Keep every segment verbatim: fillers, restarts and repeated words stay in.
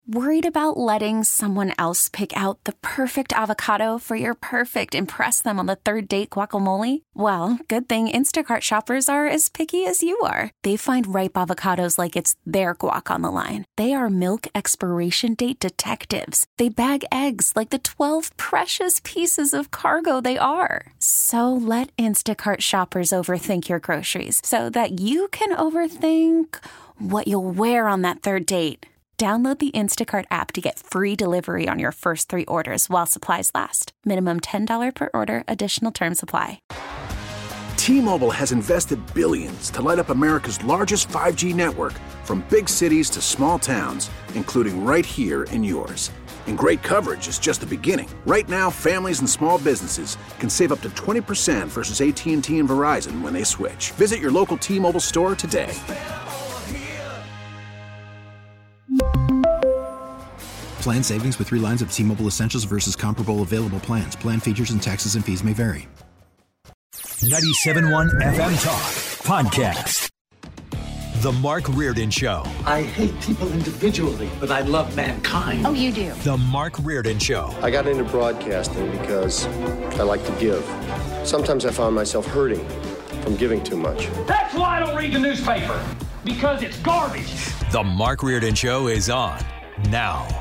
Worried about letting someone else pick out the perfect avocado for your perfect impress them on the third date guacamole? Well, good thing Instacart shoppers are as picky as you are. They find ripe avocados like it's their guac on the line. They are milk expiration date detectives. They bag eggs like the twelve precious pieces of cargo they are. So let Instacart shoppers overthink your groceries so that you can overthink what you'll wear on that third date. Download the Instacart app to get free delivery on your first three orders while supplies last. Minimum ten dollars per order. Additional terms apply. T-Mobile has invested billions to light up America's largest five G network, from big cities to small towns, including right here in yours. And great coverage is just the beginning. Right now, families and small businesses can save up to twenty percent versus A T and T and Verizon when they switch. Visit your local T-Mobile store today. Plan savings with three lines of T-Mobile Essentials versus comparable available plans. Plan features and taxes and fees may vary. ninety-seven point one F M Talk Podcast. The Mark Reardon Show. I hate people individually, but I love mankind. Oh, you do? The Mark Reardon Show. I got into broadcasting because I like to give. Sometimes I found myself hurting from giving too much. That's why I don't read the newspaper, because it's garbage. The Mark Reardon Show is on now.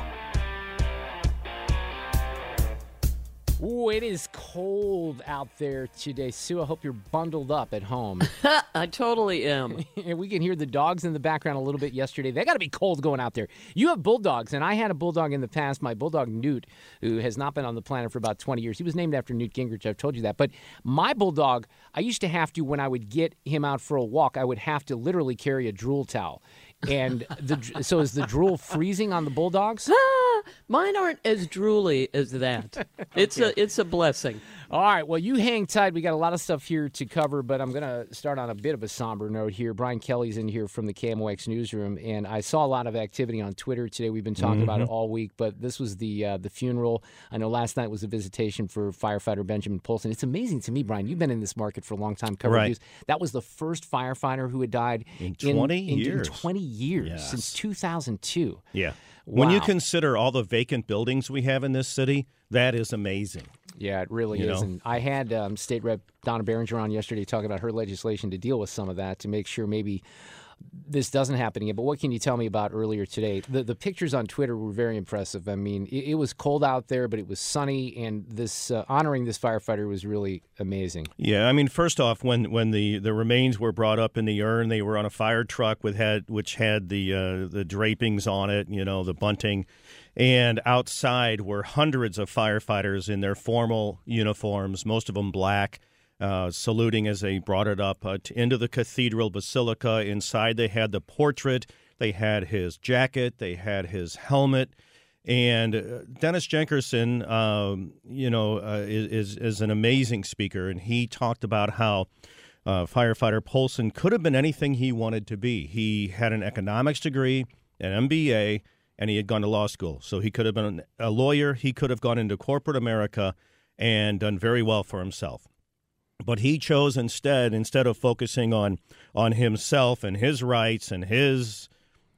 Ooh, it is cold out there today. Sue, I hope you're bundled up at home. I totally am. And we can hear the dogs in the background a little bit yesterday. They got to be cold going out there. You have bulldogs, and I had a bulldog in the past, my bulldog Newt, who has not been on the planet for about twenty years. He was named after Newt Gingrich. I've told you that. But my bulldog, I used to have to, when I would get him out for a walk, I would have to literally carry a drool towel. And the, so is the drool freezing on the bulldogs? Mine aren't as drooly as that. It's okay. a it's a blessing. All right, well, you hang tight. We got a lot of stuff here to cover, but I'm going to start on a bit of a somber note here. Brian Kelly's in here from the K M O X newsroom, and I saw a lot of activity on Twitter today. We've been talking mm-hmm. about it all week, but this was the uh, the funeral. I know last night was a visitation for firefighter Benjamin Polson. It's amazing to me, Brian. You've been in this market for a long time covering right. news. That was the first firefighter who had died in twenty in, years. In twenty years, yes. since two thousand two. Yeah. Wow. When you consider all the vacant buildings we have in this city, that is amazing. Yeah, it really you is. know? And I had um, State Rep Donna Behringer on yesterday talking about her legislation to deal with some of that to make sure maybe this doesn't happen again. But what can you tell me about earlier today? The the pictures on Twitter were very impressive. I mean, it, it was cold out there, but it was sunny, and this uh, honoring this firefighter was really amazing. Yeah, I mean, first off, when, when the, the remains were brought up in the urn, they were on a fire truck with had which had the uh, the drapings on it, you know, the bunting. And outside were hundreds of firefighters in their formal uniforms, most of them black, uh, saluting as they brought it up uh, to, into the cathedral basilica. Inside they had the portrait, they had his jacket, they had his helmet. And uh, Dennis Jenkinson, um, you know, uh, is, is an amazing speaker, and he talked about how uh, firefighter Polson could have been anything he wanted to be. He had an economics degree, an M B A, and he had gone to law school. So he could have been a lawyer. He could have gone into corporate America and done very well for himself. But he chose instead, instead of focusing on, on himself and his rights and his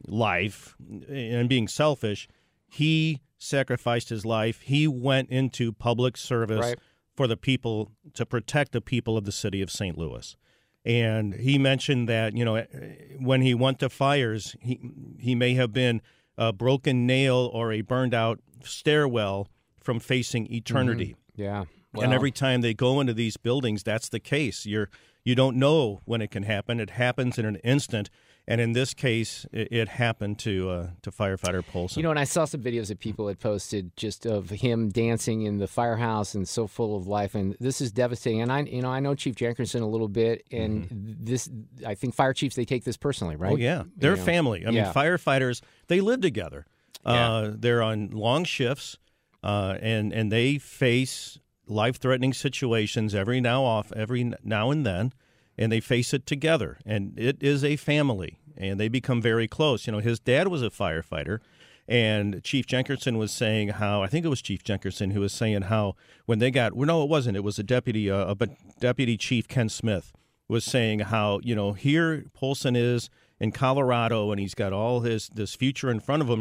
life and being selfish, he sacrificed his life. He went into public service right. for the people, to protect the people of the city of Saint Louis. And he mentioned that, you know, when he went to fires, he he may have been a broken nail or a burned out stairwell from facing eternity. Mm-hmm. Yeah. Well, and every time they go into these buildings, that's the case. You're you don't know when it can happen. It happens in an instant. And in this case, it, it happened to uh, to firefighter Polson. You know, and I saw some videos that people had posted just of him dancing in the firehouse and so full of life. And this is devastating. And I, you know, I know Chief Jenkinson a little bit, and mm-hmm. this, I think fire chiefs, they take this personally, right? Oh yeah, they're you family. know? I yeah. mean, firefighters, they live together. Yeah. Uh, they're on long shifts, uh, and and they face life-threatening situations every now off every now and then. And they face it together, and it is a family, and they become very close. You know, his dad was a firefighter, and Chief Jenkinson was saying how, I think it was Chief Jenkinson who was saying how when they got, well, no, it wasn't. It was a deputy, uh, but Deputy Chief Ken Smith was saying how, you know, here Polson is in Colorado, and he's got all his this future in front of him,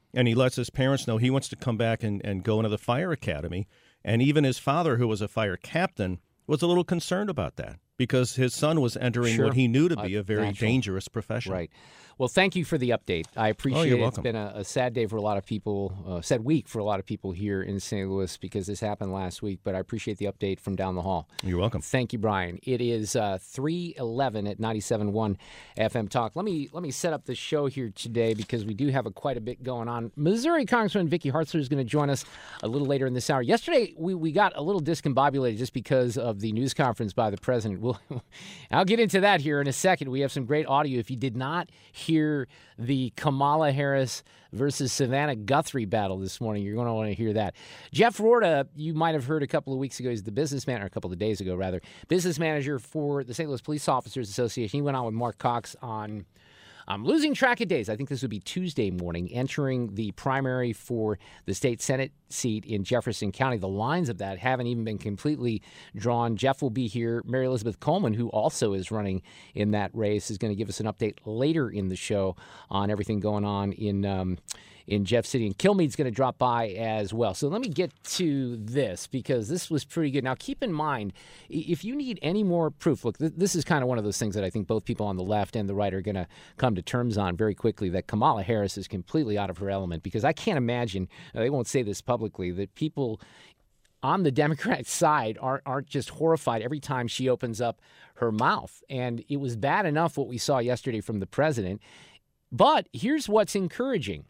and he lets his parents know he wants to come back and, and go into the fire academy. And even his father, who was a fire captain, was a little concerned about that because his son was entering Sure. what he knew to be Uh, a very natural. dangerous profession. Right. Well, thank you for the update. I appreciate Oh, you're it. welcome. It's been a, a sad day for a lot of people, uh, sad week for a lot of people here in Saint Louis because this happened last week, but I appreciate the update from down the hall. You're welcome. Thank you, Brian. It is uh, three eleven at ninety-seven point one F M Talk. Let me let me set up the show here today because we do have a, quite a bit going on. Missouri Congressman Vicky Hartzler is going to join us a little later in this hour. Yesterday, we, we got a little discombobulated just because of the news conference by the president. We'll, I'll get into that here in a second. We have some great audio. If you did not hear the Kamala Harris versus Savannah Guthrie battle this morning, you're going to want to hear that. Jeff Rorta, you might have heard a couple of weeks ago, he's the business manager, a couple of days ago, rather, business manager for the Saint Louis Police Officers Association. He went on with Mark Cox on, I'm losing track of days. I think this would be Tuesday morning, entering the primary for the state Senate seat in Jefferson County. The lines of that haven't even been completely drawn. Jeff will be here. Mary Elizabeth Coleman, who also is running in that race, is going to give us an update later in the show on everything going on in um, in Jeff City. And Kilmeade's going to drop by as well. So let me get to this because this was pretty good. Now, keep in mind, if you need any more proof, look, th- this is kind of one of those things that I think both people on the left and the right are going to come to terms on very quickly, that Kamala Harris is completely out of her element because I can't imagine, uh, they won't say this publicly, that people on the Democrat side aren't, aren't just horrified every time she opens up her mouth. And it was bad enough what we saw yesterday from the president. But here's what's encouraging.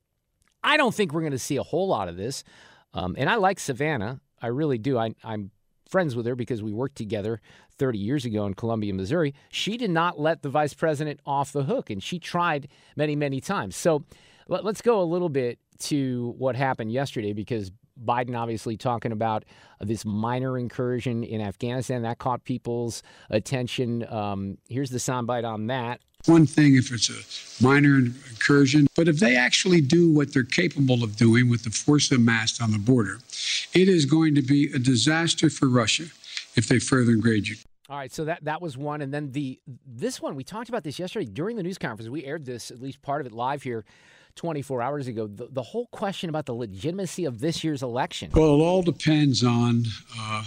I don't think we're going to see a whole lot of this. Um, and I like Savannah. I really do. I, I'm friends with her because we worked together thirty years ago in Columbia, Missouri. She did not let the vice president off the hook, and she tried many, many times. So let, let's go a little bit to what happened yesterday because Biden obviously talking about this minor incursion in Afghanistan. That caught people's attention. Um, here's the soundbite on that. One thing if it's a minor incursion, but if they actually do what they're capable of doing with the force amassed on the border, it is going to be a disaster for Russia if they further engage you. All right, so that, that was one. And then the this one, we talked about this yesterday during the news conference. We aired this, at least part of it, live here twenty-four hours ago. The, the whole question about the legitimacy of this year's election. Well, it all depends on uh,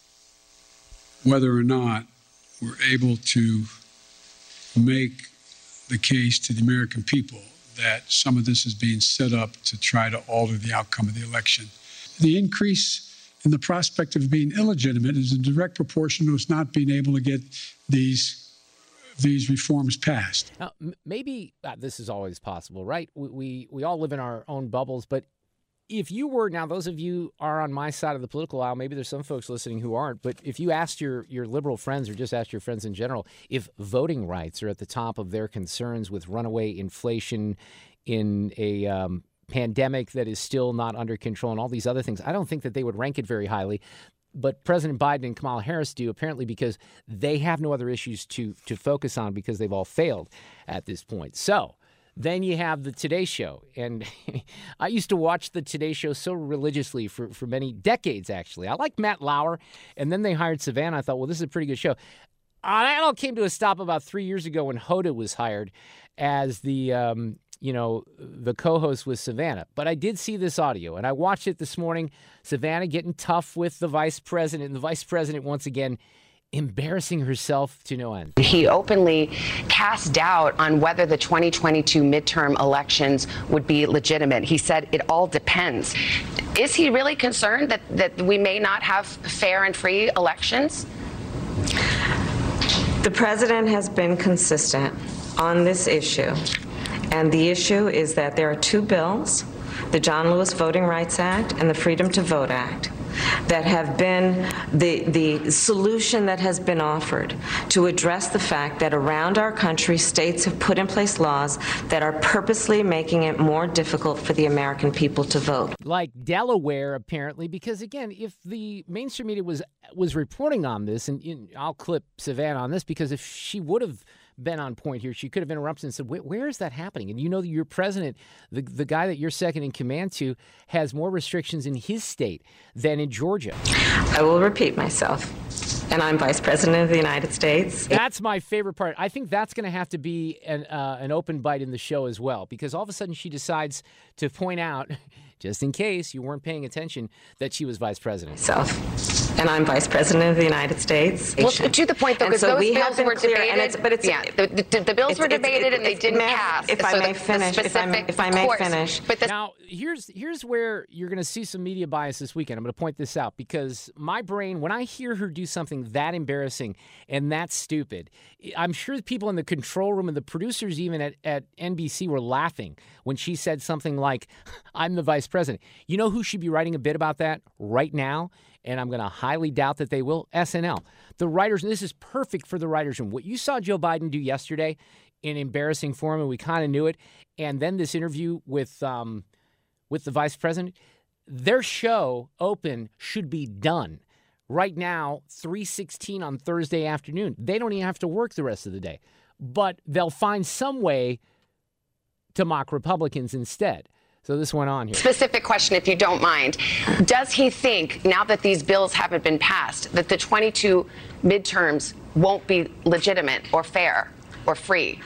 whether or not we're able to make the case to the American people that some of this is being set up to try to alter the outcome of the election. The increase in the prospect of being illegitimate is in direct proportion to us not being able to get these these reforms passed. Now, m- maybe uh, this is always possible, right? We, we we all live in our own bubbles, but if you were, now those of you are on my side of the political aisle, maybe there's some folks listening who aren't, but if you asked your, your liberal friends or just asked your friends in general, if voting rights are at the top of their concerns with runaway inflation in a um, pandemic that is still not under control and all these other things, I don't think that they would rank it very highly. But President Biden and Kamala Harris do, apparently because they have no other issues to to focus on because they've all failed at this point. So then you have the Today Show. And I used to watch the Today Show so religiously for, for many decades, actually. I like Matt Lauer. And then they hired Savannah. I thought, well, this is a pretty good show. Uh, that all came to a stop about three years ago when Hoda was hired as the, um, you know, the co-host with Savannah. But I did see this audio, and I watched it this morning. Savannah getting tough with the vice president, and the vice president, once again, embarrassing herself to no end. He openly cast doubt on whether the twenty twenty-two midterm elections would be legitimate. He said it all depends. Is he really concerned that, that we may not have fair and free elections? The president has been consistent on this issue. And the issue is that there are two bills, the John Lewis Voting Rights Act and the Freedom to Vote Act, that have been the, the solution that has been offered to address the fact that around our country, states have put in place laws that are purposely making it more difficult for the American people to vote. Like Delaware, apparently, because, again, if the mainstream media was was reporting on this, and, and I'll clip Savannah on this, because if she would have been on point here. She could have interrupted and said, where, where is that happening? And you know that your president, the, the guy that you're second in command to, has more restrictions in his state than in Georgia. I will repeat myself. And I'm Vice President of the United States. That's my favorite part. I think that's going to have to be an, uh, an open bite in the show as well, because all of a sudden she decides to point out, just in case you weren't paying attention, that she was Vice President. Self. And I'm Vice President of the United States. Well, to the point, though, because so those we bills were clear, debated. And it's, but it's, yeah, the, the, the bills it's, were it's, debated it's, and they it's, didn't may, pass. If so I may the, finish, the if I may, if I may course, finish. But the, now, here's here's where you're going to see some media bias this weekend. I'm going to point this out because my brain, when I hear her do something that embarrassing and that stupid, I'm sure the people in the control room and the producers even at, at N B C were laughing when she said something like, I'm the vice president. You know who should be writing a bit about that right now? And I'm going to highly doubt that they will. S N L. The writers, and this is perfect for the writers' room. What you saw Joe Biden do yesterday in embarrassing form, and we kind of knew it, and then this interview with um, with the vice president, their show, Open, should be done. Right now, three sixteen on Thursday afternoon. They don't even have to work the rest of the day. But they'll find some way to mock Republicans instead. So this went on here. Specific question, if you don't mind. Does he think, now that these bills haven't been passed, that the twenty-two midterms won't be legitimate or fair or free?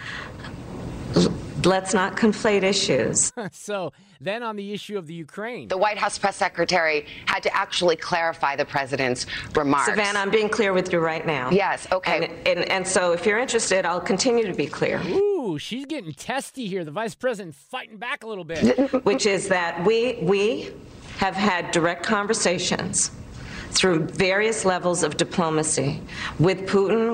Let's not conflate issues. So then on the issue of the Ukraine. The White House press secretary had to actually clarify the president's remarks. Savannah, I'm being clear with you right now. Yes, okay. And, and, and so if you're interested, I'll continue to be clear. Ooh, she's getting testy here. The vice president fighting back a little bit. Which is that we we have had direct conversations through various levels of diplomacy with Putin.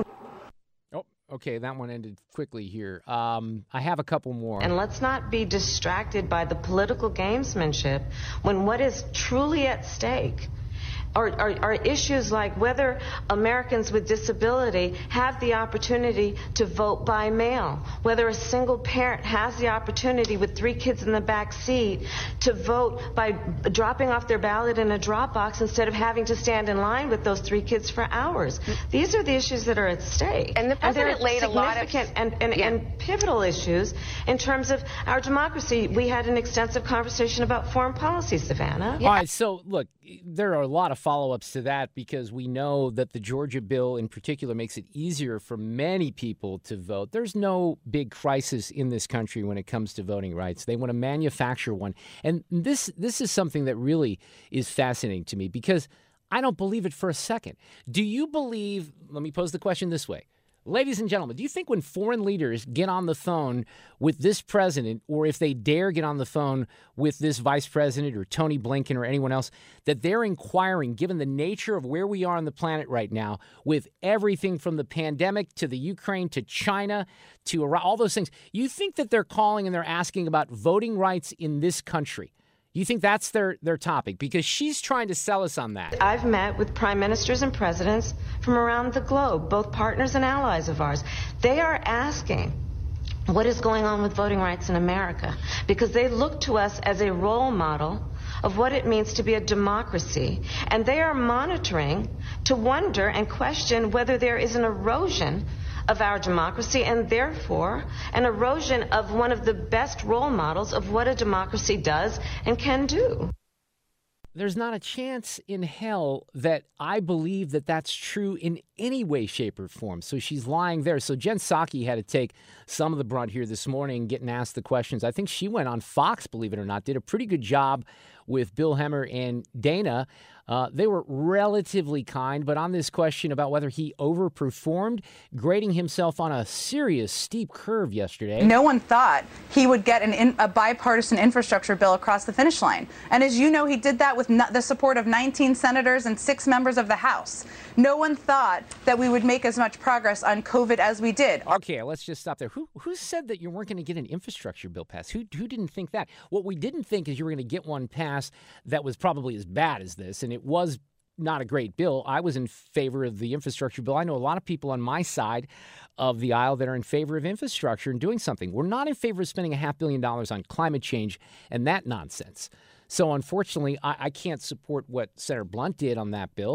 Okay, that one ended quickly here. Um, I have a couple more. And let's not be distracted by the political gamesmanship when what is truly at stake are, are, are issues like whether Americans with disability have the opportunity to vote by mail, whether a single parent has the opportunity with three kids in the back seat to vote by dropping off their ballot in a drop box instead of having to stand in line with those three kids for hours. These are the issues that are at stake. And the president and laid a lot of significant and, and, yeah. and pivotal issues in terms of our democracy. We had an extensive conversation about foreign policy, Savannah. Yeah. All right, so look, there are a lot of follow-ups to that because we know that the Georgia bill in particular makes it easier for many people to vote. There's no big crisis in this country when it comes to voting rights. They want to manufacture one. And this this is something that really is fascinating to me because I don't believe it for a second. Do you believe, let me pose the question this way. Ladies and gentlemen, do you think when foreign leaders get on the phone with this president, or if they dare get on the phone with this vice president or Tony Blinken or anyone else, that they're inquiring, given the nature of where we are on the planet right now, with everything from the pandemic to the Ukraine to China to Iraq, all those things, you think that they're calling and they're asking about voting rights in this country? You think that's their, their topic? Because she's trying to sell us on that. I've met with prime ministers and presidents from around the globe, both partners and allies of ours. They are asking what is going on with voting rights in America because they look to us as a role model of what it means to be a democracy. And they are monitoring to wonder and question whether there is an erosion of our democracy and therefore an erosion of one of the best role models of what a democracy does and can do. There's not a chance in hell that I believe that that's true in any way, shape, or form. So she's lying there. So Jen Psaki had to take some of the brunt here this morning, getting asked the questions. I think she went on Fox, believe it or not, did a pretty good job with Bill Hemmer and Dana. Uh, they were relatively kind, but on this question about whether he overperformed, grading himself on a serious steep curve yesterday. No one thought he would get an in, a bipartisan infrastructure bill across the finish line. And as you know, he did that with no, the support of nineteen senators and six members of the House. No one thought that we would make as much progress on COVID as we did. Okay, let's just stop there. Who who said that you weren't going to get an infrastructure bill passed? Who who didn't think that? What we didn't think is you were going to get one passed that was probably as bad as this, and it was not a great bill. I was in favor of the infrastructure bill. I know a lot of people on my side of the aisle that are in favor of infrastructure and doing something. We're not in favor of spending a half billion dollars on climate change and that nonsense. So unfortunately, I, I can't support what Senator Blunt did on that bill.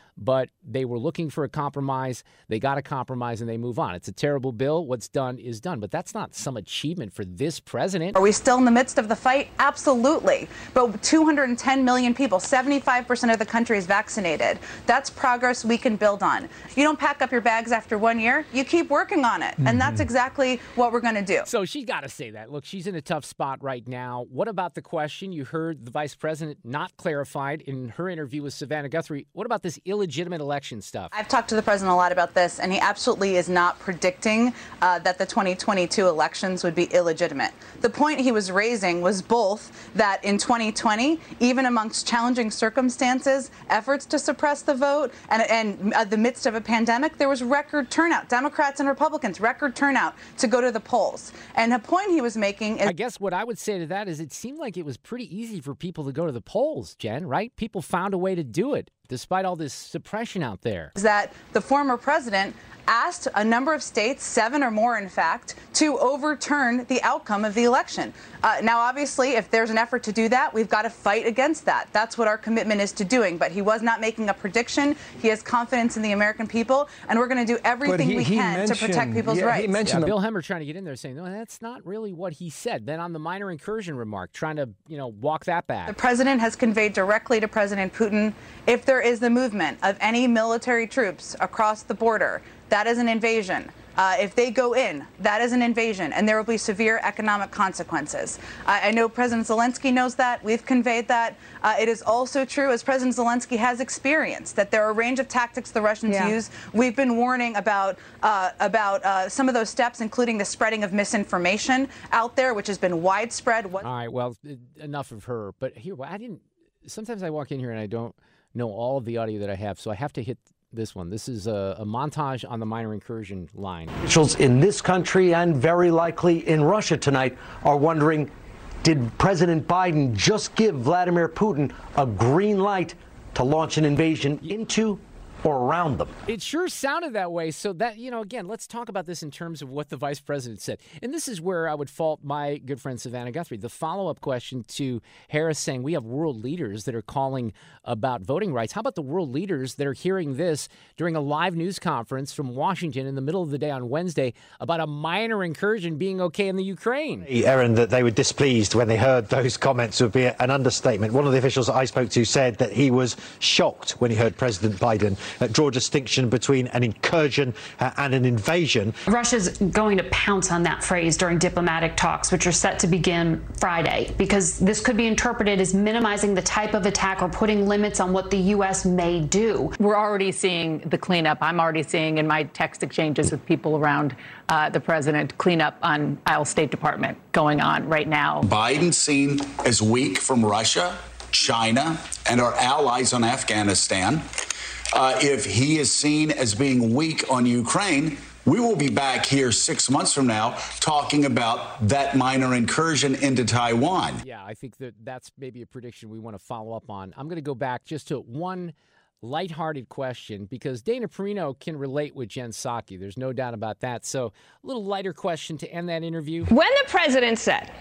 but they were looking for a compromise. They got a compromise and they move on. It's a terrible bill. What's done is done, but that's not some achievement for this president. Are we still in the midst of the fight? Absolutely. But two hundred ten million people, seventy-five percent of the country is vaccinated. That's progress we can build on. You don't pack up your bags after one year. You keep working on it. Mm-hmm. And that's exactly what we're going to do. So she's got to say that. Look, she's in a tough spot right now. What about the question you heard the vice president not clarified in her interview with Savannah Guthrie? What about this illegitimate election stuff? I've talked to the president a lot about this, and he absolutely is not predicting uh, that the twenty twenty-two elections would be illegitimate. The point he was raising was both that in twenty twenty, even amongst challenging circumstances, efforts to suppress the vote, and in uh, the midst of a pandemic, there was record turnout. Democrats and Republicans, record turnout to go to the polls. And the point he was making is... I guess what I would say to that is it seemed like it was pretty easy for people to go to the polls, Jen, right? People found a way to do it, despite all this suppression out there. Is that the former president asked a number of states, seven or more in fact, to overturn the outcome of the election. Uh, now, obviously, if there's an effort to do that, we've got to fight against that. That's what our commitment is to doing. But he was not making a prediction. He has confidence in the American people, and we're going to do everything he, we can to protect people's yeah, rights. He mentioned yeah, Bill Hemmer trying to get in there saying, no, that's not really what he said. Then on the minor incursion remark, trying to, you know, walk that back. The president has conveyed directly to President Putin, if there is the movement of any military troops across the border, that is an invasion. Uh, if they go in, that is an invasion, and there will be severe economic consequences. I, I know President Zelensky knows that. We've conveyed that. Uh, it is also true, as President Zelensky has experienced, that there are a range of tactics the Russians yeah. use. We've been warning about uh, about uh, some of those steps, including the spreading of misinformation out there, which has been widespread. What- All right, well, enough of her. But here, I didn't. Sometimes I walk in here and I don't know all of the audio that I have, so I have to hit this one. This is a, a montage on the minor incursion line. Officials in this country and very likely in Russia tonight are wondering, did President Biden just give Vladimir Putin a green light to launch an invasion into or around them? It sure sounded that way. So that, you know, again, let's talk about this in terms of what the vice president said. And this is where I would fault my good friend Savannah Guthrie. The follow-up question to Harris saying we have world leaders that are calling about voting rights. How about the world leaders that are hearing this during a live news conference from Washington in the middle of the day on Wednesday about a minor incursion being okay in the Ukraine? Erin, that they were displeased when they heard those comments would be an understatement. One of the officials that I spoke to said that he was shocked when he heard President Biden Uh, draw a distinction between an incursion uh, and an invasion. Russia's going to pounce on that phrase during diplomatic talks, which are set to begin Friday, because this could be interpreted as minimizing the type of attack or putting limits on what the U S may do. We're already seeing the cleanup. I'm already seeing in my text exchanges with people around uh, the president, cleanup on aisle State Department going on right now. Biden seen as weak from Russia, China, and our allies on Afghanistan. Uh, if he is seen as being weak on Ukraine, we will be back here six months from now talking about that minor incursion into Taiwan. Yeah, I think that that's maybe a prediction we want to follow up on. I'm going to go back just to one lighthearted question, because Dana Perino can relate with Jen Psaki. There's no doubt about that. So a little lighter question to end that interview. When the president said,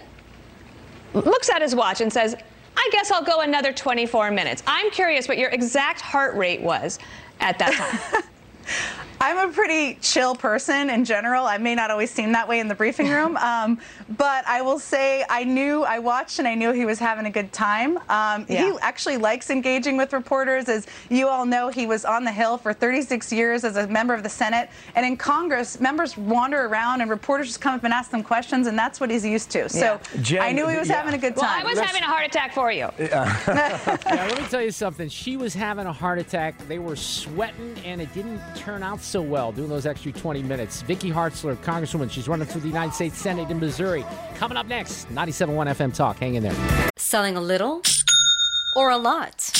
looks at his watch and says, I guess I'll go another twenty-four minutes. I'm curious what your exact heart rate was at that time. I'm a pretty chill person in general. I may not always seem that way in the briefing room, um, but I will say I knew, I watched and I knew he was having a good time. Um, yeah. He actually likes engaging with reporters. As you all know, he was on the Hill for thirty-six years as a member of the Senate. And in Congress, members wander around and reporters just come up and ask them questions, and that's what he's used to. So yeah. Jen, I knew he was yeah. having a good time. Well, I was Let's, having a heart attack for you. Yeah. Yeah, let me tell you something. She was having a heart attack. They were sweating, and it didn't turn out so well doing those extra twenty minutes. Vicky Hartzler, Congresswoman, she's running for the United States Senate in Missouri. Coming up next, ninety-seven point one F M Talk. Hang in there. Selling a little or a lot?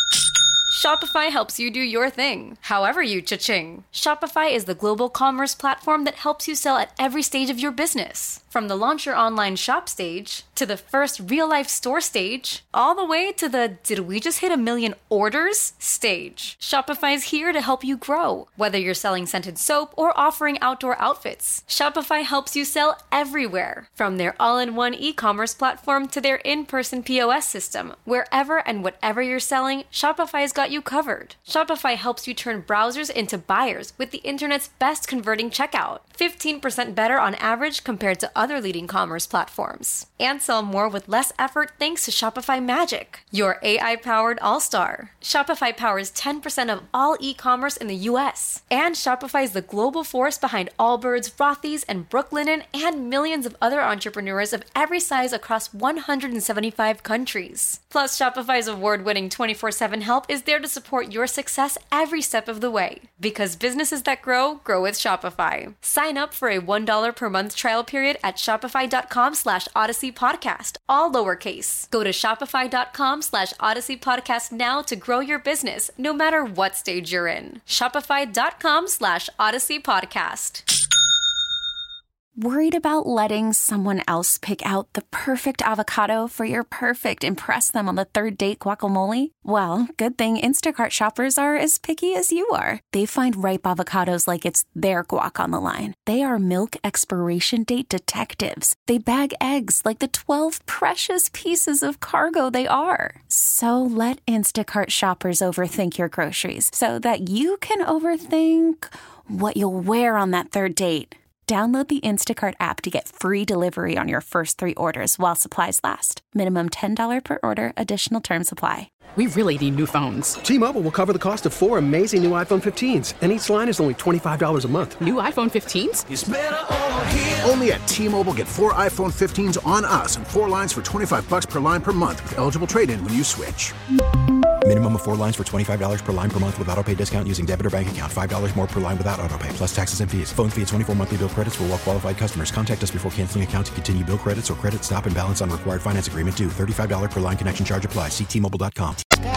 Shopify helps you do your thing, however you cha-ching. Shopify is the global commerce platform that helps you sell at every stage of your business. From the launch your online shop stage, to the first real-life store stage, all the way to the did we just hit a million orders stage. Shopify's here to help you grow. Whether you're selling scented soap or offering outdoor outfits, Shopify helps you sell everywhere. From their all-in-one e-commerce platform to their in-person P O S system, wherever and whatever you're selling, Shopify's got got you covered. Shopify helps you turn browsers into buyers with the internet's best converting checkout. fifteen percent better on average compared to other leading commerce platforms. And sell more with less effort thanks to Shopify Magic, your A I-powered all-star. Shopify powers ten percent of all e-commerce in the U S. And Shopify is the global force behind Allbirds, Rothy's, and Brooklinen, and millions of other entrepreneurs of every size across one hundred seventy-five countries. Plus, Shopify's award-winning twenty-four seven help is there to support your success every step of the way. Because businesses that grow, grow with Shopify. Sign up for a one dollar per month trial period at shopify.com slash Odyssey Podcast, all lowercase. Go to shopify.com slash Odyssey Podcast now to grow your business, no matter what stage you're in. Shopify.com slash Odyssey Podcast. Worried about letting someone else pick out the perfect avocado for your perfect impress them on the third date guacamole? Well, good thing Instacart shoppers are as picky as you are. They find ripe avocados like it's their guac on the line. They are milk expiration date detectives. They bag eggs like the twelve precious pieces of cargo they are. So let Instacart shoppers overthink your groceries so that you can overthink what you'll wear on that third date. Download the Instacart app to get free delivery on your first three orders while supplies last. Minimum ten dollars per order. Additional terms apply. We really need new phones. T-Mobile will cover the cost of four amazing new iPhone fifteens, and each line is only twenty-five dollars a month. New iPhone fifteens? It's better over here. Only at T-Mobile, get four iPhone fifteens on us and four lines for twenty-five dollars per line per month with eligible trade-in when you switch. Minimum of four lines for twenty-five dollars per line per month with autopay discount using debit or bank account. five dollars more per line without autopay, plus taxes and fees. Phone fee at twenty-four monthly bill credits for well-qualified customers. Contact us before canceling account to continue bill credits or credit stop and balance on required finance agreement due. thirty-five dollars per line connection charge applies. See T Mobile dot com.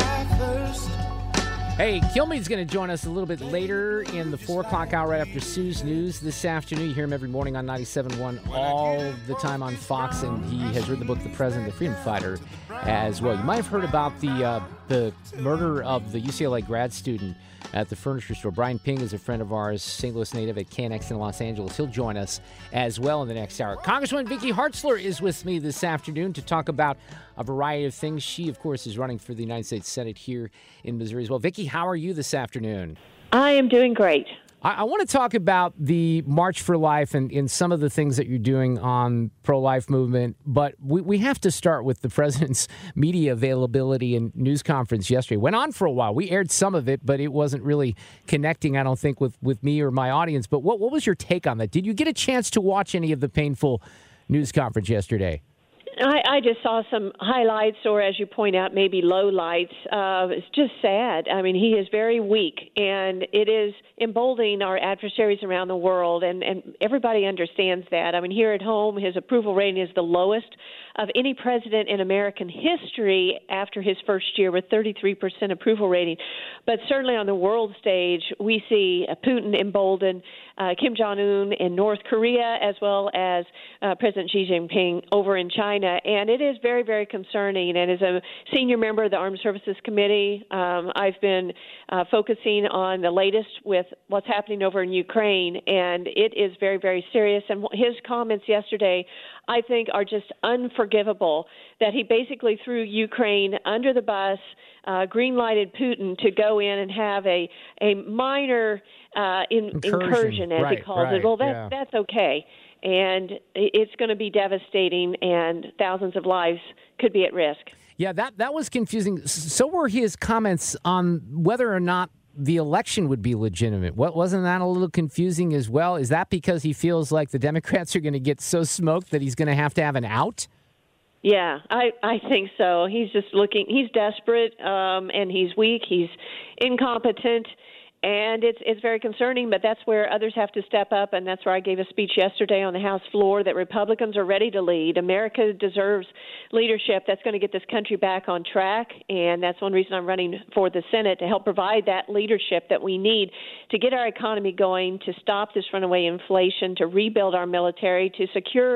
Hey, Kilmeade's going to join us a little bit later in the four o'clock hour right after Sue's News this afternoon. You hear him every morning on ninety-seven point one all the time on Fox, and he has written the book, The President, the Freedom Fighter, as well. You might have heard about the uh, the murder of the U C L A grad student at the furniture store. Brian Ping is a friend of ours, Saint Louis native at K N X in Los Angeles. He'll join us as well in the next hour. Congresswoman Vicky Hartzler is with me this afternoon to talk about a variety of things. She, of course, is running for the United States Senate here in Missouri as well. Vicky, how are you this afternoon? I am doing great. I, I want to talk about the March for Life and, and some of the things that you're doing on pro-life movement, but we, we have to start with the president's media availability and news conference yesterday. Went on for a while. We aired some of it, but it wasn't really connecting, I don't think, with, with me or my audience. But what, what was your take on that? Did you get a chance to watch any of the painful news conference yesterday? I, I just saw some highlights, or as you point out, maybe lowlights. Uh, it's just sad. I mean, he is very weak, and it is emboldening our adversaries around the world, and, and everybody understands that. I mean, here at home, his approval rating is the lowest of any president in American history after his first year with thirty-three percent approval rating. But certainly on the world stage, we see Putin embolden uh, Kim Jong-un in North Korea, as well as uh, President Xi Jinping over in China. And it is very, very concerning. And as a senior member of the Armed Services Committee, um, I've been uh, focusing on the latest with what's happening over in Ukraine. And it is very, very serious. And his comments yesterday, I think, are just unforgivable, that he basically threw Ukraine under the bus, uh, green-lighted Putin to go in and have a, a minor uh, in, incursion, incursion, as right, he calls right, it. Well, that, yeah. that's okay. And it's going to be devastating, and thousands of lives could be at risk. Yeah, that, that was confusing. So were his comments on whether or not the election would be legitimate. What, wasn't that a little confusing as well? Is that because he feels like the Democrats are going to get so smoked that he's going to have to have an out? Yeah, I, I think so. He's just looking, he's desperate, um, and he's weak, he's incompetent, and it's it's very concerning, but that's where others have to step up, and that's where I gave a speech yesterday on the House floor that Republicans are ready to lead. America deserves leadership that's going to get this country back on track, and that's one reason I'm running for the Senate, to help provide that leadership that we need to get our economy going, to stop this runaway inflation, to rebuild our military, to secure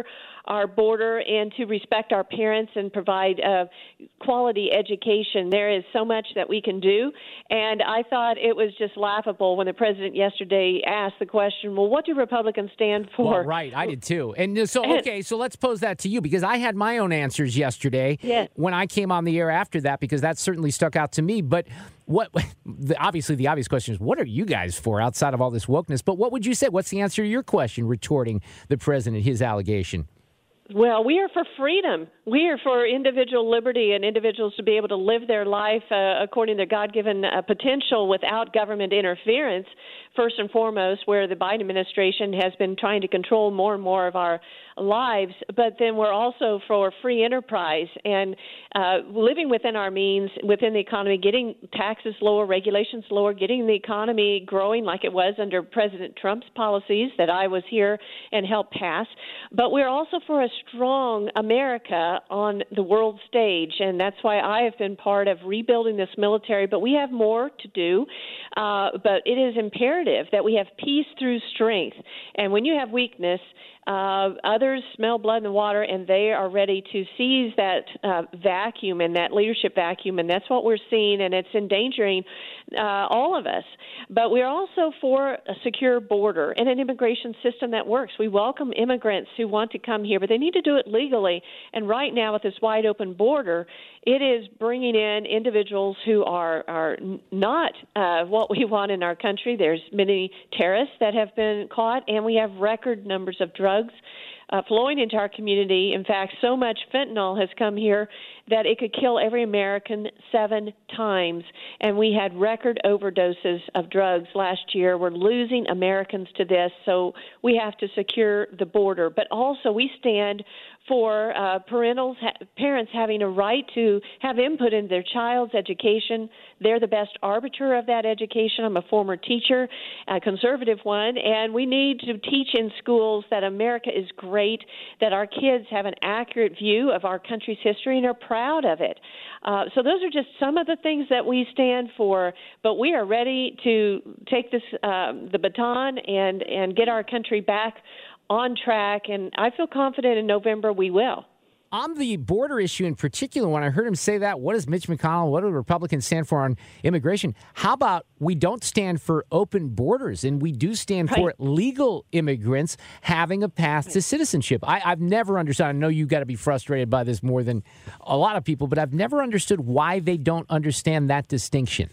our border and to respect our parents and provide uh, quality education. There is so much that we can do, and I thought it was just laughable when the president yesterday asked the question, well, what do Republicans stand for? Well, right, I did too. And so, okay, so let's pose that to you, because I had my own answers yesterday yes. when I came on the air after that, because that certainly stuck out to me. But what, the, obviously, the obvious question is, what are you guys for outside of all this wokeness? But what would you say? What's the answer to your question, retorting the president, his allegation? Well, we are for freedom. We are for individual liberty and individuals to be able to live their life uh, according to God-given uh, potential without government interference, first and foremost, where the Biden administration has been trying to control more and more of our lives. But then we're also for free enterprise and uh, living within our means, within the economy, getting taxes lower, regulations lower, getting the economy growing like it was under President Trump's policies that I was here and helped pass. But we're also for a strong America on the world stage, and that's why I have been part of rebuilding this military. But we have more to do, uh, but it is imperative that we have peace through strength. And when you have weakness, uh, others smell blood in the water, and they are ready to seize that uh, vacuum and that leadership vacuum, and that's what we're seeing, and it's endangering uh, all of us. But we're also for a secure border and an immigration system that works. We welcome immigrants who want to come here, but they need to do it legally. And right now, with this wide open border, it is bringing in individuals who are are not uh, what we want in our country. There's many terrorists that have been caught, and we have record numbers of drugs Uh, flowing into our community. In fact, so much fentanyl has come here that it could kill every American seven times. And we had record overdoses of drugs last year. We're losing Americans to this, so we have to secure the border. But also we stand for uh, parentals, ha- parents having a right to have input in their child's education. They're the best arbiter of that education. I'm a former teacher, a conservative one, and we need to teach in schools that America is great, that our kids have an accurate view of our country's history and are proud of it. Uh, so those are just some of the things that we stand for, but we are ready to take this uh, the baton and, and get our country back on track, and I feel confident in November we will. On the border issue in particular, when I heard him say that, what does Mitch McConnell, what do Republicans stand for on immigration? How about we don't stand for open borders, and we do stand right. for legal immigrants having a path right. to citizenship? I, I've never understood. I know you've got to be frustrated by this more than a lot of people, but I've never understood why they don't understand that distinction.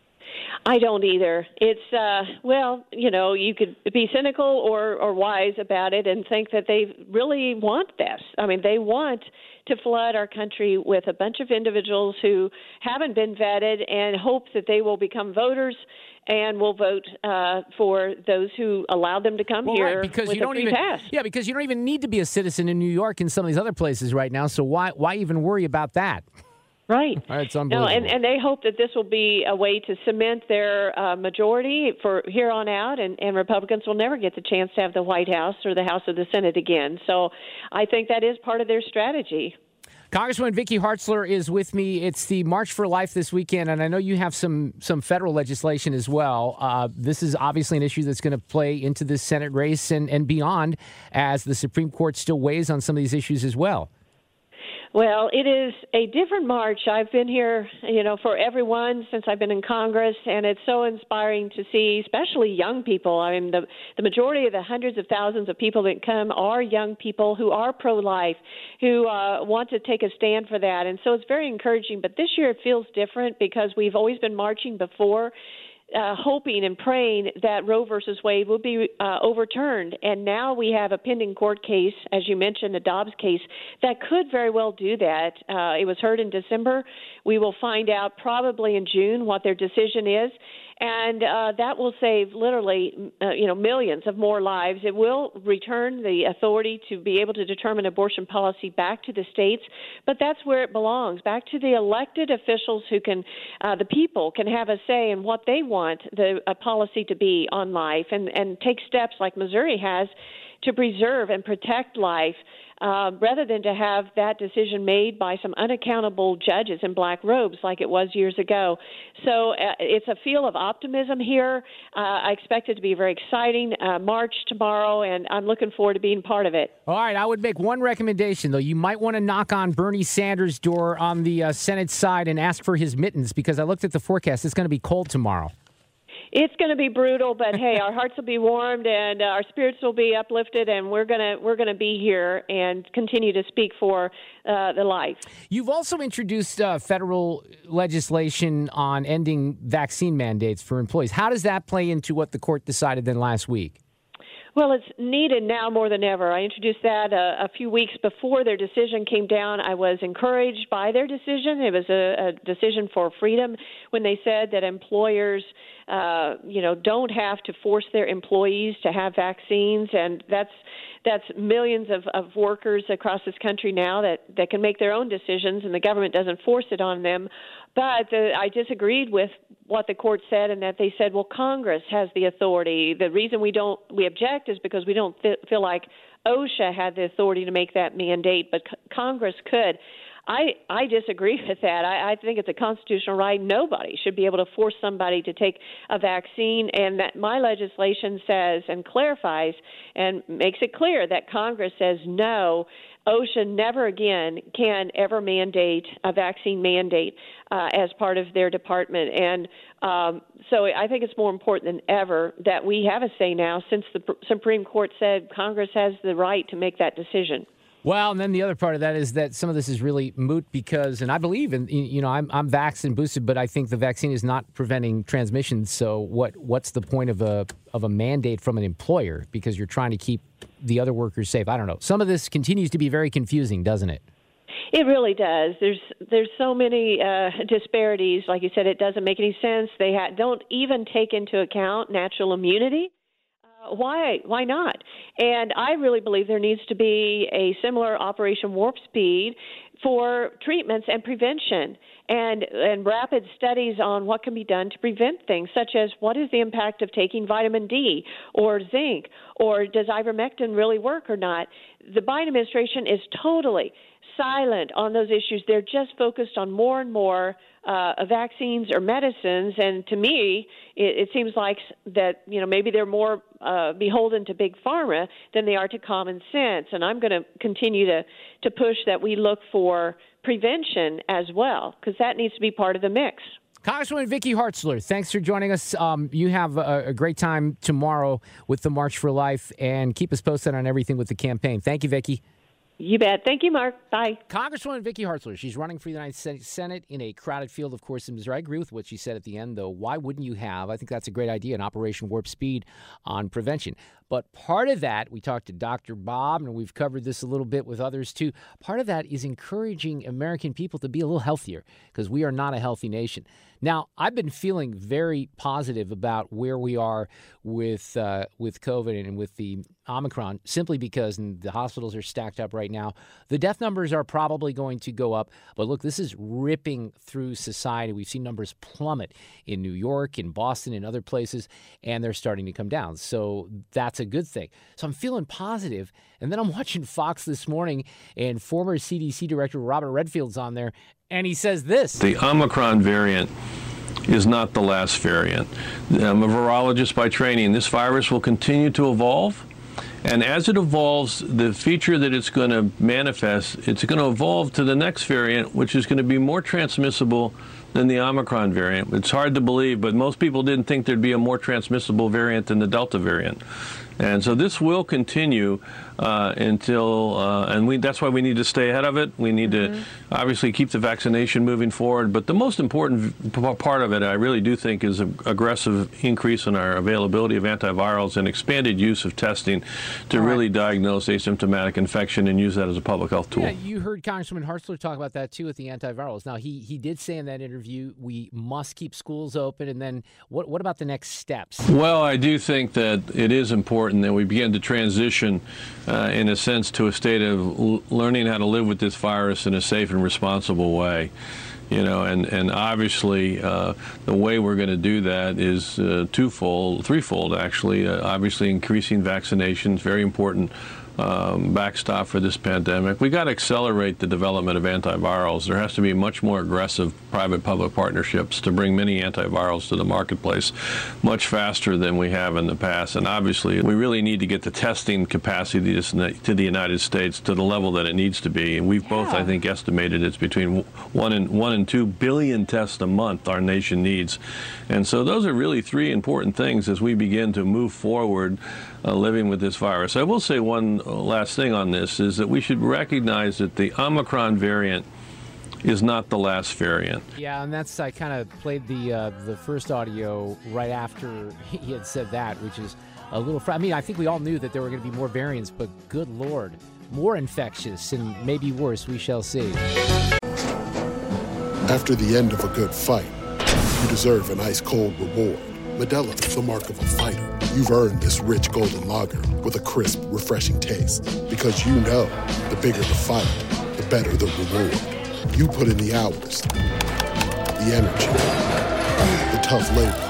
I don't either. It's, uh, well, you know, you could be cynical or, or wise about it and think that they really want this. I mean, they want to flood our country with a bunch of individuals who haven't been vetted and hope that they will become voters and will vote uh, for those who allowed them to come well, here right, because with you don't a free even, pass. Yeah, because you don't even need to be a citizen in New York and some of these other places right now, so why why even worry about that? Right. It's unbelievable. No, and, and they hope that this will be a way to cement their uh, majority for here on out, and, and Republicans will never get the chance to have the White House or the House of the Senate again. So I think that is part of their strategy. Congresswoman Vicky Hartzler is with me. It's the March for Life this weekend, and I know you have some some federal legislation as well. Uh, this is obviously an issue that's going to play into this Senate race and, and beyond as the Supreme Court still weighs on some of these issues as well. Well, it is a different march. I've been here, you know, for everyone since I've been in Congress, and it's so inspiring to see, especially young people. I mean, the, the majority of the hundreds of thousands of people that come are young people who are pro-life, who uh, want to take a stand for that. And so it's very encouraging. But this year it feels different because we've always been marching before, Uh, hoping and praying that Roe versus Wade will be uh, overturned. And now we have a pending court case, as you mentioned, the Dobbs case, that could very well do that. Uh, it was heard in December. We will find out probably in June what their decision is. And uh, that will save literally, uh, you know, millions of more lives. It will return the authority to be able to determine abortion policy back to the states, but that's where it belongs, back to the elected officials who can, uh, the people can have a say in what they want the uh, policy to be on life, and, and take steps like Missouri has to preserve and protect life. uh, rather than to have that decision made by some unaccountable judges in black robes like it was years ago. So uh, it's a feel of optimism here. Uh, I expect it to be a very exciting uh, march tomorrow, and I'm looking forward to being part of it. All right, I would make one recommendation, though. You might want to knock on Bernie Sanders' door on the uh, Senate side and ask for his mittens, because I looked at the forecast. It's going to be cold tomorrow. It's going to be brutal, but hey, our hearts will be warmed and uh, our spirits will be uplifted, and we're going to we're going to be here and continue to speak for uh, the life. You've also introduced uh, federal legislation on ending vaccine mandates for employees. How does that play into what the court decided then last week? Well, it's needed now more than ever. I introduced that a, a few weeks before their decision came down. I was encouraged by their decision. It was a, a decision for freedom when they said that employers, uh, you know, don't have to force their employees to have vaccines, and that's that's millions of, of workers across this country now that, that can make their own decisions, and the government doesn't force it on them. But the, I disagreed with what the court said, and that they said, well, Congress has the authority. The reason we don't we object is because we don't th- feel like OSHA had the authority to make that mandate, but c- Congress could. I, I disagree with that. I, I think it's a constitutional right. Nobody should be able to force somebody to take a vaccine, and that my legislation says and clarifies and makes it clear that Congress says no. OSHA never again can ever mandate a vaccine mandate uh, as part of their department. And um, so I think it's more important than ever that we have a say now, since the Supreme Court said Congress has the right to make that decision. Well, and then the other part of that is that some of this is really moot because, and I believe in, you know, I'm I'm vaxxed and boosted, but I think the vaccine is not preventing transmission. So what what's the point of a of a mandate from an employer, because you're trying to keep the other workers safe? I don't know. Some of this continues to be very confusing, doesn't it? It really does. There's there's so many uh, disparities. Like you said, it doesn't make any sense. They ha- don't even take into account natural immunity. Why? Why not? And I really believe there needs to be a similar Operation Warp Speed for treatments and prevention, and and rapid studies on what can be done to prevent things, such as what is the impact of taking vitamin D or zinc, or does ivermectin really work or not? The Biden administration is totally silent on those issues. They're just focused on more and more uh, vaccines or medicines, and to me, it, it seems like that you know maybe they're more uh, beholden to big pharma than they are to common sense. And I'm going to continue to to push that we look for prevention as well, because that needs to be part of the mix. Congresswoman Vicky Hartzler, thanks for joining us. Um, you have a, a great time tomorrow with the March for Life, and keep us posted on everything with the campaign. Thank you, Vicky. You bet. Thank you, Mark. Bye. Congresswoman Vicky Hartzler, she's running for the United States Senate in a crowded field, of course, in Missouri. I agree with what she said at the end, though. Why wouldn't you have, I think that's a great idea, an Operation Warp Speed on prevention. But part of that, we talked to Doctor Bob, and we've covered this a little bit with others, too. Part of that is encouraging American people to be a little healthier, because we are not a healthy nation. Now, I've been feeling very positive about where we are with uh, with COVID and with the Omicron, simply because the hospitals are stacked up right now. The death numbers are probably going to go up. But look, this is ripping through society. We've seen numbers plummet in New York, in Boston, and other places, and they're starting to come down. So that's a good thing. So I'm feeling positive. And then I'm watching Fox this morning, and former C D C Director Robert Redfield's on there, and he says this. The Omicron variant is not the last variant. I'm a virologist by training. This virus will continue to evolve. And as it evolves, the feature that it's going to manifest, it's going to evolve to the next variant, which is going to be more transmissible than the Omicron variant. It's hard to believe, but most people didn't think there'd be a more transmissible variant than the Delta variant. And so this will continue uh, until, uh, and we, that's why we need to stay ahead of it. We need mm-hmm. to obviously keep the vaccination moving forward. But the most important part of it, I really do think, is an aggressive increase in our availability of antivirals and expanded use of testing to All really right. diagnose asymptomatic infection and use that as a public health tool. Yeah, you heard Congressman Hartzler talk about that, too, with the antivirals. Now, he, he did say in that interview we must keep schools open. And then what, what about the next steps? Well, I do think that it is important that we begin to transition, uh, in a sense, to a state of l- learning how to live with this virus in a safe and responsible way. You know, and, and obviously uh, the way we're going to do that is uh, twofold, threefold, actually. Uh, obviously increasing vaccinations, very important um, backstop for this pandemic. We got to accelerate the development of antivirals. There has to be much more aggressive private-public partnerships to bring many antivirals to the marketplace much faster than we have in the past. And obviously, we really need to get the testing capacity to the United States to the level that it needs to be. And we've both, I think, estimated it's between one and one and two billion tests a month our nation needs. And so those are really three important things as we begin to move forward uh, living with this virus. I will say one last thing on this is that we should recognize that the Omicron variant is not the last variant. Yeah, and that's, I kind of played the uh, the first audio right after he had said that, which is a little, fr- I mean, I think we all knew that there were going to be more variants, but good Lord, more infectious and maybe worse, we shall see. After the end of a good fight, you deserve an ice-cold reward. Modelo is the mark of a fighter. You've earned this rich golden lager with a crisp, refreshing taste. Because you know, the bigger the fight, the better the reward. You put in the hours, the energy, the tough labor.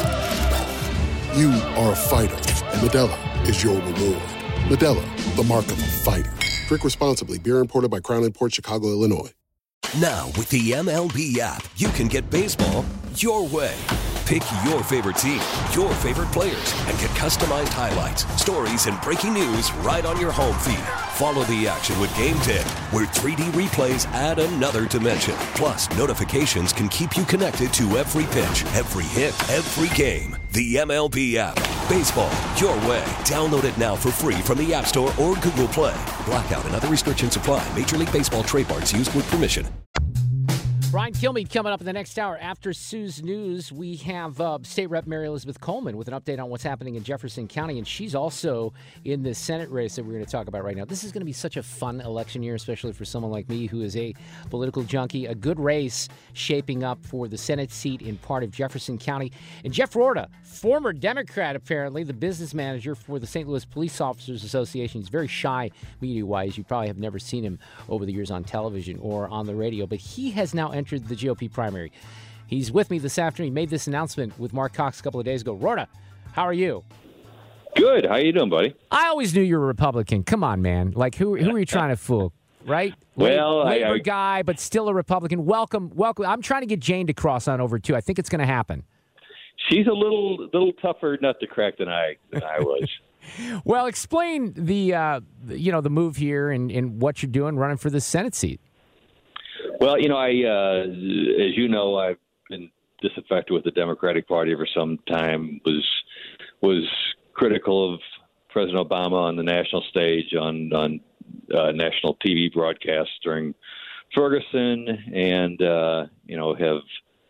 You are a fighter, and Modelo is your reward. Modelo, the mark of a fighter. Drink responsibly. Beer imported by Crown Imports, Chicago, Illinois. Now, with the M L B app, you can get baseball your way. Pick your favorite team, your favorite players, and get customized highlights, stories, and breaking news right on your home feed. Follow the action with Game ten, where three D replays add another dimension. Plus, notifications can keep you connected to every pitch, every hit, every game. The M L B app. Baseball your way. Download it now for free from the App Store or Google Play. Blackout and other restrictions apply. Major League Baseball trademarks used with permission. Brian Kilmeade coming up in the next hour. After Sue's News, we have uh, State Rep Mary Elizabeth Coleman with an update on what's happening in Jefferson County, and she's also in the Senate race that we're going to talk about right now. This is going to be such a fun election year, especially for someone like me who is a political junkie. A good race shaping up for the Senate seat in part of Jefferson County. And Jeff Rorta, former Democrat apparently, the business manager for the Saint Louis Police Officers Association. He's very shy media-wise. You probably have never seen him over the years on television or on the radio, but he has now entered the G O P primary. He's with me this afternoon. He made this announcement with Mark Cox a couple of days ago. Rorta, how are you? Good. How you doing, buddy? I always knew you were a Republican. Come on, man. Like, who who are you trying to fool, right? Well, Labor I, I, guy, but still a Republican. Welcome, welcome. I'm trying to get Jane to cross on over, too. I think it's going to happen. She's a little little tougher nut to crack than I than I was. Well, explain the, uh, you know, the move here and, and what you're doing running for the Senate seat. Well, you know, I, uh, as you know, I've been disaffected with the Democratic Party for some time. Was was critical of President Obama on the national stage, on on uh, national T V broadcasts during Ferguson, and uh, you know, have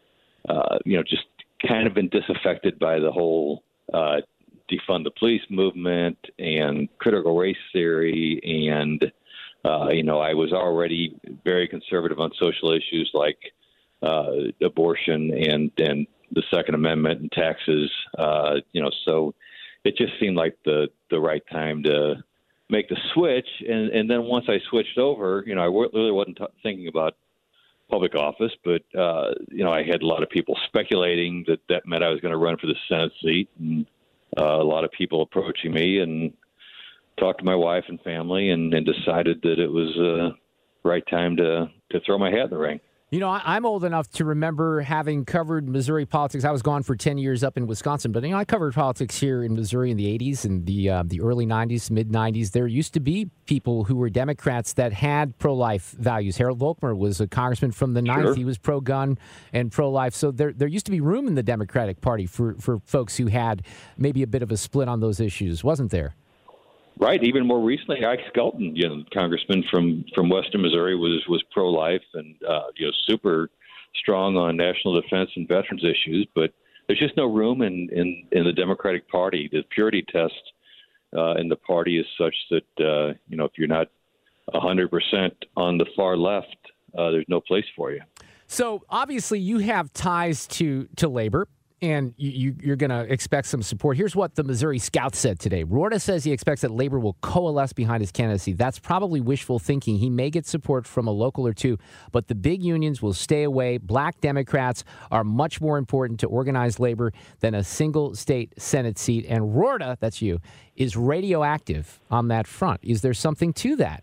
uh, you know just kind of been disaffected by the whole uh, defund the police movement and critical race theory. And Uh, you know, I was already very conservative on social issues like uh, abortion and, and the Second Amendment and taxes. Uh, you know, so it just seemed like the, the right time to make the switch. And, and then once I switched over, you know, I really wasn't t- thinking about public office, but, uh, you know, I had a lot of people speculating that that meant I was going to run for the Senate seat, and uh, a lot of people approaching me, and talked to my wife and family, and, and decided that it was the uh, right time to, to throw my hat in the ring. You know, I'm old enough to remember having covered Missouri politics. I was gone for ten years up in Wisconsin, but, you know, I covered politics here in Missouri in the eighties and the uh, the early nineties, mid-nineties. There used to be people who were Democrats that had pro-life values. Harold Volkmer was a congressman from the ninth. Sure. He was pro-gun and pro-life. So there there used to be room in the Democratic Party for, for folks who had maybe a bit of a split on those issues, wasn't there? Right. Even more recently, Ike Skelton, you know, congressman from, from Western Missouri, was was pro-life and uh, you know super strong on national defense and veterans issues. But there's just no room in, in, in the Democratic Party. The purity test uh, in the party is such that uh, you know if you're not one hundred percent on the far left, uh, there's no place for you. So obviously, you have ties to to labor. and you, you, you're going to expect some support. Here's what the Missouri Scout said today. Rorta says he expects that labor will coalesce behind his candidacy. That's probably wishful thinking. He may get support from a local or two, but the big unions will stay away. Black Democrats are much more important to organized labor than a single state Senate seat. And Rorta, that's you, is radioactive on that front. Is there something to that?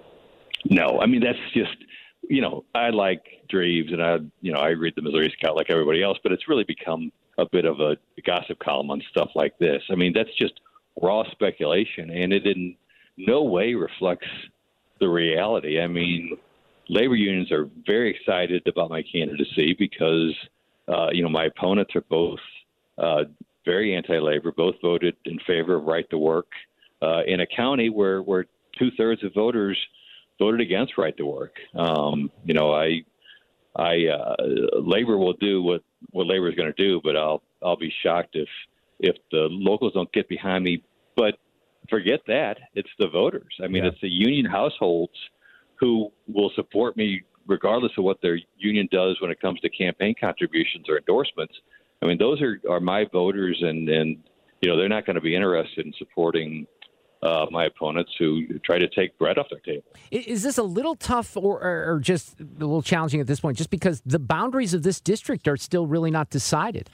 No, I mean, that's just, you know, I like Dreves, and I, you know, I read the Missouri Scout like everybody else, but it's really become a bit of a gossip column on stuff like this. I mean, that's just raw speculation, and it in no way reflects the reality. I mean, labor unions are very excited about my candidacy because, uh, you know, my opponents are both uh, very anti-labor, both voted in favor of right to work uh, in a county where, where two-thirds of voters voted against right to work. Um, you know, I, I, uh, labor will do what, what labor is going to do, but I'll, I'll be shocked if, if the locals don't get behind me. But forget that. It's the voters. I mean, yeah. It's the union households who will support me regardless of what their union does when it comes to campaign contributions or endorsements. I mean, those are, are my voters, and, and, you know, they're not going to be interested in supporting Uh, my opponents who try to take bread off their table. Is this a little tough or, or, or just a little challenging at this point, just because the boundaries of this district are still really not decided?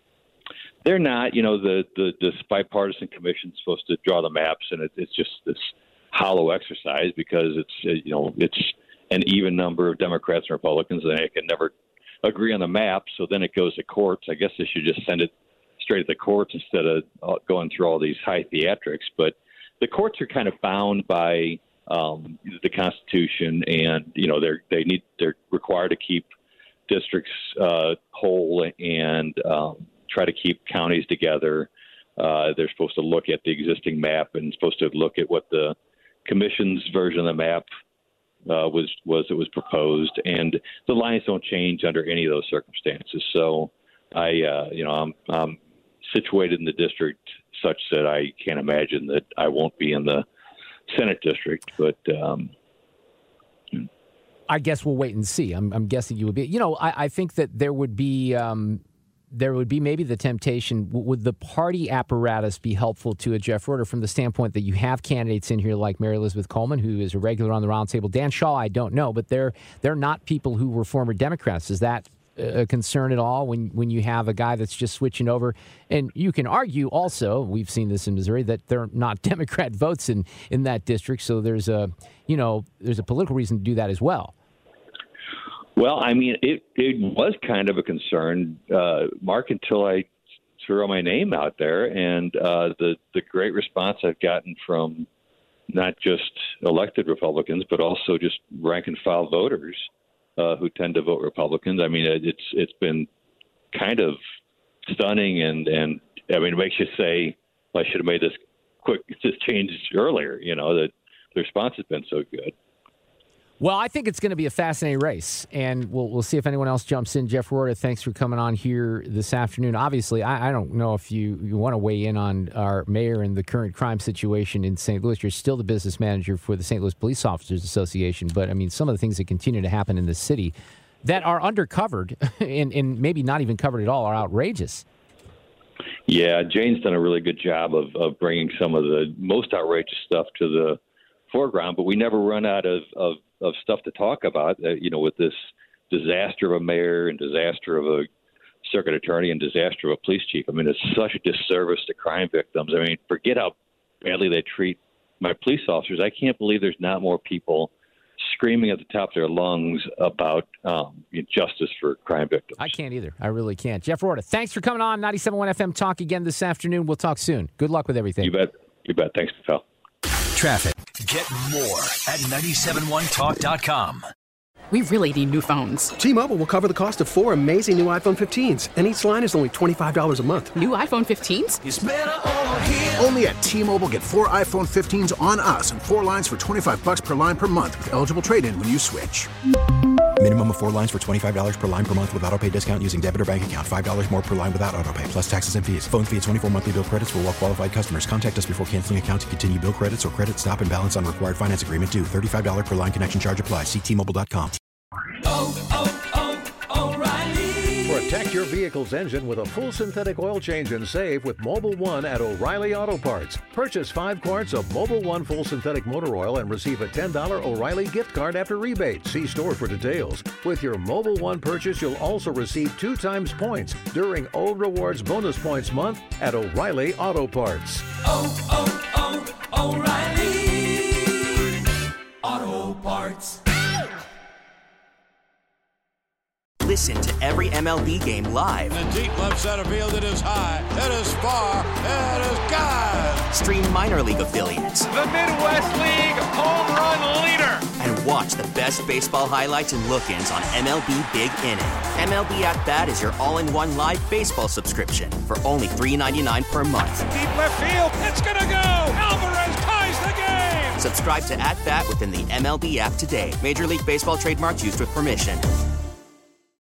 They're not. You know, the, the this bipartisan commission is supposed to draw the maps, and it, it's just this hollow exercise because it's, you know, it's an even number of Democrats and Republicans, and they can never agree on the map, so then it goes to courts. I guess they should just send it straight to the courts instead of going through all these high theatrics, but the courts are kind of bound by um, the Constitution, and you know they're they need they're required to keep districts uh, whole and um, try to keep counties together. Uh, they're supposed to look at the existing map and supposed to look at what the commission's version of the map uh, was was it was proposed, and the lines don't change under any of those circumstances. So I uh, you know I'm, I'm situated in the district such that I can't imagine that I won't be in the Senate district, but um, I guess we'll wait and see. I'm, I'm guessing you would be. You know, I, I think that there would be um, there would be maybe the temptation. Would the party apparatus be helpful to a Jeff Rorta from the standpoint that you have candidates in here like Mary Elizabeth Coleman, who is a regular on the roundtable? Dan Shaw, I don't know, but they're they're not people who were former Democrats. Is that a concern at all when, when you have a guy that's just switching over? And you can argue also, we've seen this in Missouri, that they're not Democrat votes in, in that district. So there's a, you know, there's a political reason to do that as well. Well, I mean, it, it was kind of a concern, uh, Mark, until I threw my name out there. And uh, the, the great response I've gotten from not just elected Republicans, but also just rank and file voters Uh, who tend to vote Republicans. I mean, it's it's been kind of stunning, and, and I mean, it makes you say, well, I should have made this quick this change earlier. You know, that the response has been so good. Well, I think it's going to be a fascinating race, and we'll we'll see if anyone else jumps in. Jeff Rorta, thanks for coming on here this afternoon. Obviously, I, I don't know if you, you want to weigh in on our mayor and the current crime situation in Saint Louis. You're still the business manager for the Saint Louis Police Officers Association, but I mean, some of the things that continue to happen in this city that are undercovered and, and maybe not even covered at all are outrageous. Yeah, Jane's done a really good job of, of bringing some of the most outrageous stuff to the foreground, but we never run out of, of, of stuff to talk about, uh, you know, with this disaster of a mayor and disaster of a circuit attorney and disaster of a police chief. I mean, it's such a disservice to crime victims. I mean, forget how badly they treat my police officers. I can't believe there's not more people screaming at the top of their lungs about um, justice for crime victims. I can't either. I really can't. Jeff Rorta, thanks for coming on ninety-seven point one F M Talk again this afternoon. We'll talk soon. Good luck with everything. You bet. You bet. Thanks, pal. Traffic. Get more at nine seven one talk dot com. We really need new phones. T-Mobile will cover the cost of four amazing new iPhone fifteens, and each line is only twenty-five dollars a month. New iPhone fifteens? It's better over here. Only at T-Mobile, get four iPhone fifteens on us and four lines for twenty-five bucks per line per month with eligible trade-in when you switch. Minimum of four lines for twenty-five dollars per line per month with autopay discount using debit or bank account. five dollars more per line without autopay, plus taxes and fees. Phone fee at twenty-four monthly bill credits for well-qualified customers. Contact us before canceling account to continue bill credits or credit stop and balance on required finance agreement due. thirty-five dollars per line connection charge applies. See T Mobile dot com. Oh, oh, oh, O'Reilly. For a Protect your vehicle's engine with a full synthetic oil change and save with Mobil one at O'Reilly Auto Parts. Purchase five quarts of Mobil one full synthetic motor oil and receive a ten dollars O'Reilly gift card after rebate. See store for details. With your Mobil one purchase, you'll also receive two times points during O Rewards Bonus Points Month at O'Reilly Auto Parts. Oh, oh, oh, O'Reilly Auto Parts. Listen to every M L B game live. In the deep left center field, it is high, it is far, it is gone. Stream minor league affiliates. The Midwest League home run leader. And watch the best baseball highlights and look-ins on M L B Big Inning. M L B At Bat is your all-in-one live baseball subscription for only three dollars and ninety-nine cents per month. Deep left field, it's gonna go. Alvarez ties the game. Subscribe to At Bat within the M L B app today. Major League Baseball trademarks used with permission.